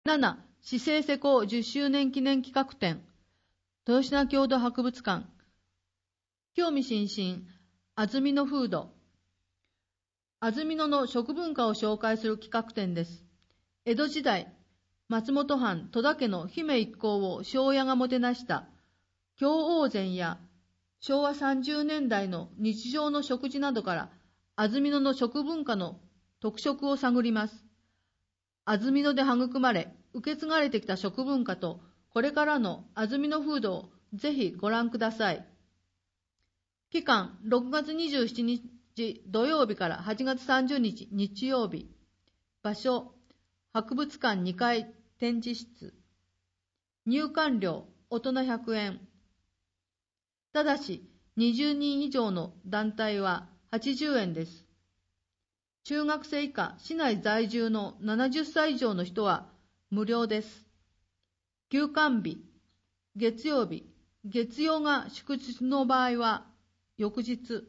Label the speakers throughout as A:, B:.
A: 7、市政施行10周年記念企画展、豊品郷土博物館、興味津々、安曇野フード。安曇野の食文化を紹介する企画展です。江戸時代、松本藩戸田家の姫一行を庄屋がもてなした京王膳や昭和30年代の日常の食事などから安曇野の食文化の特色を探ります。安曇野で育まれ、受け継がれてきた食文化とこれからの安曇野フードをぜひご覧ください。期間6月27日土曜日から8月30日日曜日。場所、博物館2階展示室。入館料、大人100円。ただし、20人以上の団体は80円です。中学生以下、市内在住の70歳以上の人は無料です。休館日、月曜日、月曜が祝日の場合は翌日。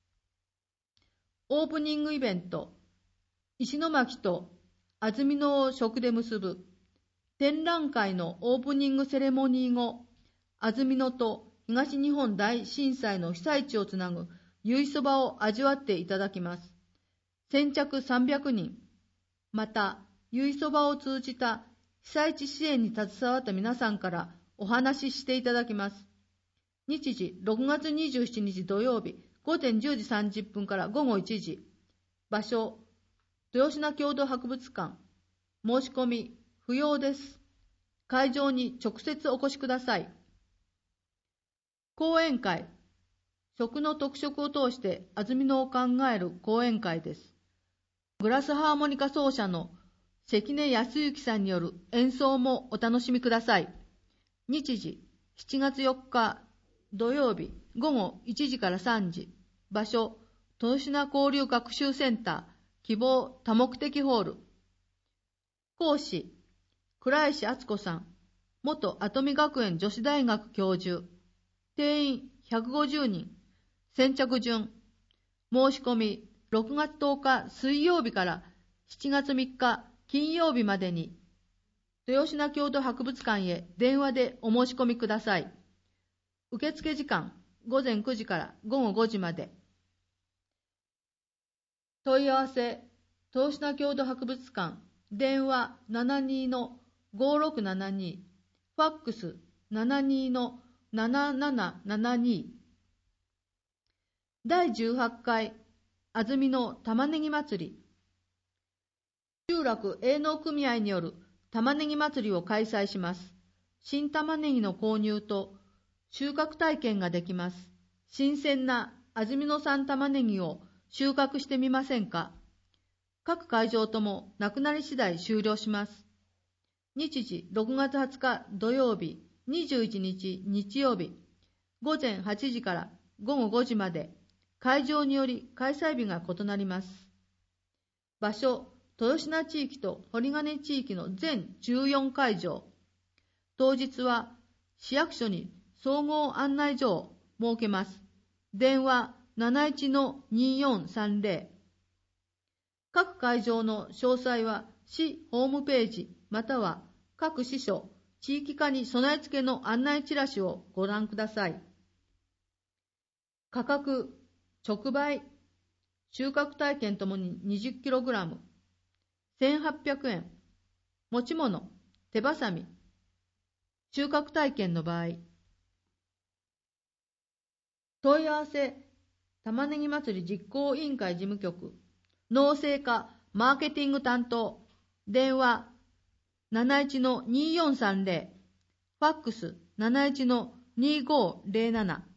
A: オープニングイベント、石巻と安曇野を食で結ぶ展覧会のオープニングセレモニー後、安曇野と東日本大震災の被災地をつなぐ由比そばを味わっていただきます。先着300人。また、由比そばを通じた被災地支援に携わった皆さんからお話ししていただきます。日時6月27日土曜日午前10時30分から午後1時。場所、豊品郷土博物館。申し込み不要です。会場に直接お越しください。講演会。食の特色を通して安曇野を考える講演会です。グラスハーモニカ奏者の関根康之さんによる演奏もお楽しみください。日時7月4日土曜日午後1時から3時。場所、豊品交流学習センター希望多目的ホール。講師、倉石敦子さん、元跡見学園女子大学教授。定員150人。先着順。申し込み6月10日水曜日から7月3日金曜日までに豊品郷土博物館へ電話でお申し込みください。受付時間午前9時から午後5時まで。問い合わせ、豊品郷土博物館、電話 72-5672、ファックス 72-7772。第18回安曇野玉ねぎ祭り。集落営農組合による玉ねぎ祭りを開催します。新玉ねぎの購入と収穫体験ができます。新鮮な安曇野産玉ねぎを収穫してみませんか。各会場ともなくなり次第終了します。日時6月20日土曜日、21日日曜日、午前8時から午後5時まで。会場により開催日が異なります。場所、豊品地域と堀金地域の全14会場。当日は市役所に総合案内所を設けます。電話 71-2430。各会場の詳細は市ホームページまたは各支所、地域課に備え付けの案内チラシをご覧ください。価格、直売、収穫体験ともに 20kg、1800円。持ち物、手ばさみ。収穫体験の場合。問い合わせ、玉ねぎ祭り実行委員会事務局、農政課マーケティング担当、電話 71-2430、ファックス 71-2507。